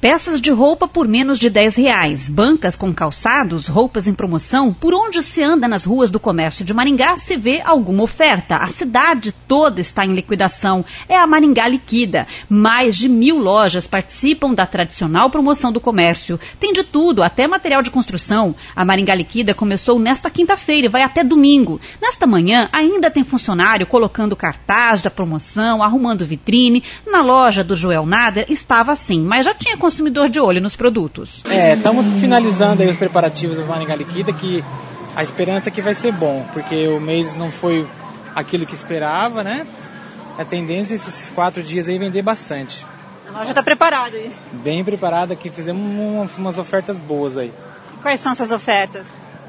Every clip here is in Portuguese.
Peças de roupa por menos de R$10, bancas com calçados, roupas em promoção. Por onde se anda nas ruas do comércio de Maringá se vê alguma oferta. A cidade toda está em liquidação. É a Maringá Liquida. Mais de 1.000 lojas participam da tradicional promoção do comércio. Tem de tudo, até material de construção. A Maringá Liquida começou nesta quinta-feira e vai até domingo. Nesta manhã ainda tem funcionário colocando cartaz da promoção, arrumando vitrine. Na loja do Joel Nader estava assim, mas já tinha consumidor de olho nos produtos. Estamos finalizando aí os preparativos do Maringá Liquida, que a esperança é que vai ser bom, porque o mês não foi aquilo que esperava, né? A tendência é esses 4 dias aí vender bastante. A loja está preparada aí? Bem preparada, que fizemos umas ofertas boas aí. Quais são essas ofertas?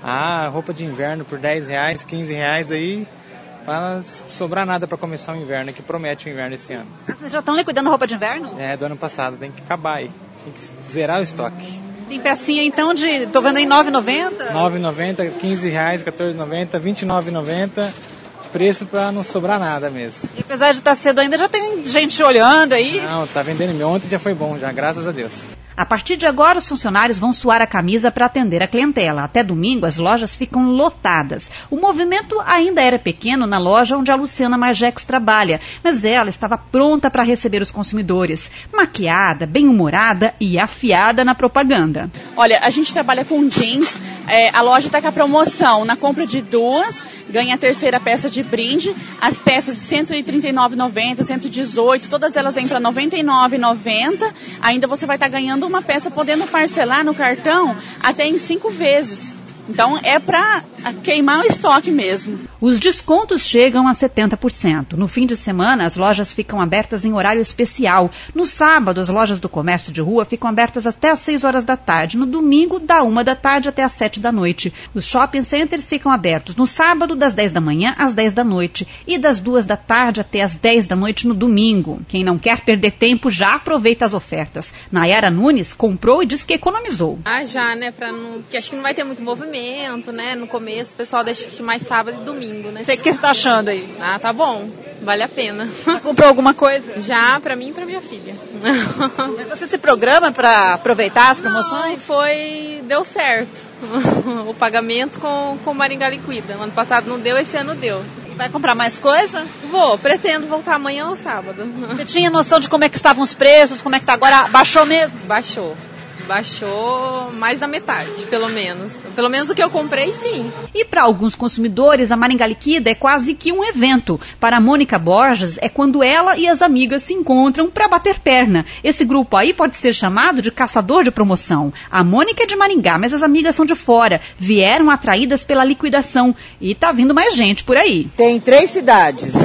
Roupa de inverno por R$10, R$15 aí, para sobrar nada para começar o inverno, que promete o inverno esse ano. Vocês já estão liquidando roupa de inverno? Do ano passado, tem que acabar aí, tem que zerar o estoque. Tem pecinha então tô vendo aí R$9,90? R$9,90, R$15, R$14,90, R$29,90, preço para não sobrar nada mesmo. E apesar de estar cedo ainda, já tem gente olhando aí? Não, tá vendendo, ontem já foi bom, já, graças a Deus. A partir de agora, os funcionários vão suar a camisa para atender a clientela. Até domingo, as lojas ficam lotadas. O movimento ainda era pequeno na loja onde a Luciana Margex trabalha, mas ela estava pronta para receber os consumidores. Maquiada, bem-humorada e afiada na propaganda. Olha, a gente trabalha com jeans, a loja está com a promoção. Na compra de 2, ganha a terceira peça de brinde. As peças de R$ 139,90, R$ 118, todas elas vêm para R$ 99,90. Ainda você vai estar ganhando uma peça podendo parcelar no cartão até em 5 vezes. Então é para queimar o estoque mesmo. Os descontos chegam a 70%. No fim de semana, as lojas ficam abertas em horário especial. No sábado, as lojas do comércio de rua ficam abertas até às 6 horas da tarde. No domingo, da 1 da tarde até às 7 da noite. Os shopping centers ficam abertos no sábado, das 10 da manhã às 10 da noite. E das 2 da tarde até às 10 da noite no domingo. Quem não quer perder tempo já aproveita as ofertas. Nayara Nunes comprou e diz que economizou. Já, né? Porque acho que não vai ter muito movimento, né? No começo, o pessoal deixa que mais sábado e domingo, né? O que você está achando aí? Tá bom. Vale a pena. Comprou alguma coisa? Já, pra mim e pra minha filha. Você se programa para aproveitar as promoções? Deu certo. O pagamento com o Maringá Liquida. Ano passado não deu, esse ano deu. Vai comprar mais coisa? Pretendo voltar amanhã ou sábado. Você tinha noção de como é que estavam os preços, como é que tá agora? Baixou mesmo? Baixou mais da metade, pelo menos. Pelo menos o que eu comprei, sim. E para alguns consumidores, a Maringá Liquida é quase que um evento. Para a Mônica Borges, é quando ela e as amigas se encontram para bater perna. Esse grupo aí pode ser chamado de caçador de promoção. A Mônica é de Maringá, mas as amigas são de fora. Vieram atraídas pela liquidação. E tá vindo mais gente por aí. Tem 3 cidades.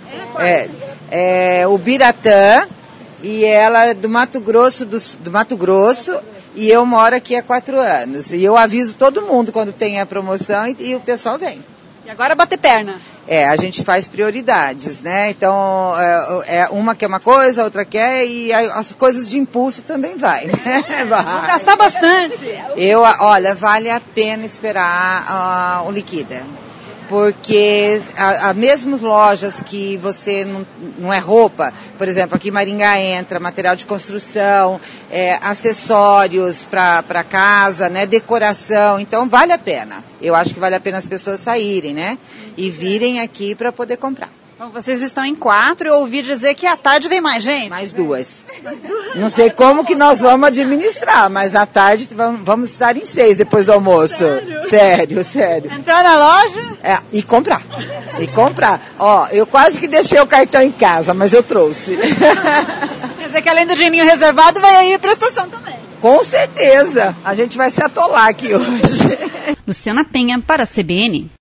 O Biratã, e ela é do Mato Grosso, e eu moro aqui há 4 anos. E eu aviso todo mundo quando tem a promoção e o pessoal vem. E agora bater perna? A gente faz prioridades, né? Então, uma quer uma coisa, outra quer, e as coisas de impulso também vai, né? Vão gastar bastante. Olha, vale a pena esperar o Liquida. Porque mesmo lojas que você não é roupa, por exemplo, aqui em Maringá entra material de construção, acessórios para casa, né, decoração, então vale a pena. Eu acho que vale a pena as pessoas saírem, né, e virem aqui para poder comprar. Então, vocês estão em 4, eu ouvi dizer que à tarde vem mais gente. Mais 2. Não sei como que nós vamos administrar, mas à tarde vamos estar em 6 depois do almoço. Sério. Entrar na loja? E comprar. Eu quase que deixei o cartão em casa, mas eu trouxe. Quer dizer que além do dinheirinho reservado, vai aí a prestação também. Com certeza. A gente vai se atolar aqui hoje. Luciana Penha para a CBN.